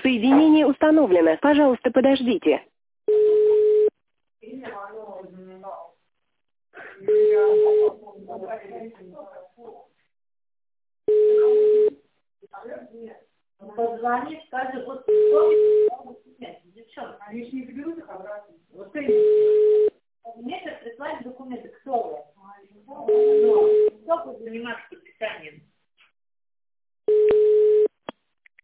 Соединение установлено. Пожалуйста, подождите. Позвони, скажи, вот документы, девчонки. Они же не заберут их обратно. Вот мне сейчас прислали документы, кто вы? Кто будет заниматься